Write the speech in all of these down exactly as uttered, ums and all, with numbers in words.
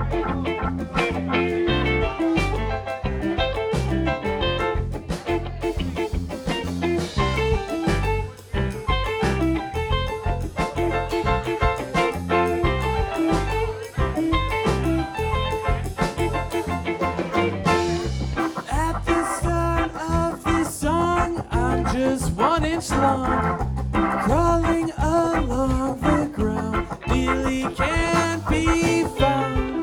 At the start of this song, I'm just one inch long, crawling along the ground, nearly can't be found.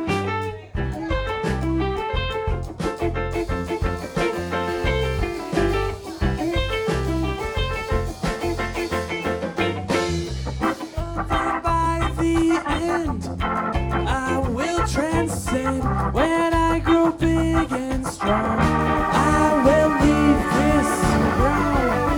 But by the end, I will transcend. When I grow big and strong, I will leave this ground.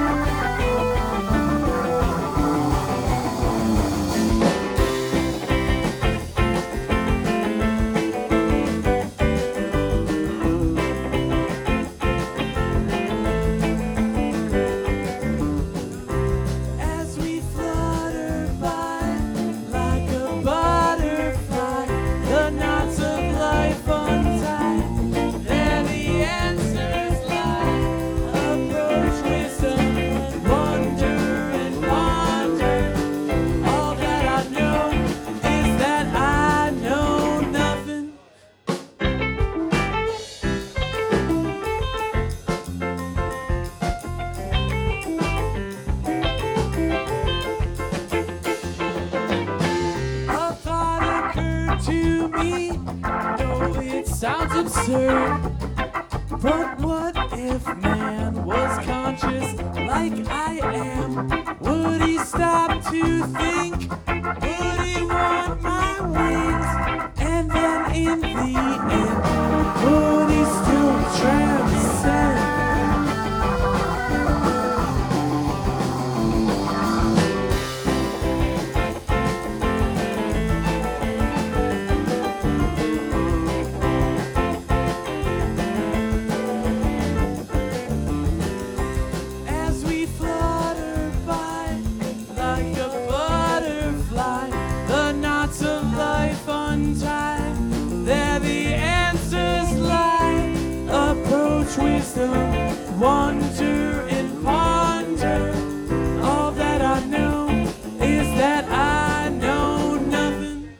As we flutter by like a butterfly, the knots of life untied, there the answers lie. Approach wisdom, wonder and ponder. All that I know is that I know nothing. A thought occurred to me. No, it sounds absurd. But what if man was conscious like I am? Would he stop to think? Would he want my wings? And then in the end, would he still transcend? As we flutter by like a butterfly, the knots of life untied, there the answers lie. Approach wisdom, wonder and ponder. All that I know is that I know nothing.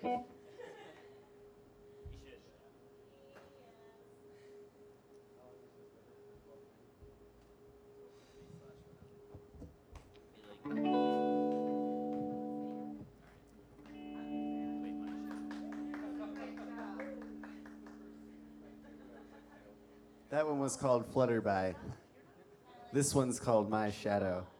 That one was called Flutterby. This one's called My Shadow.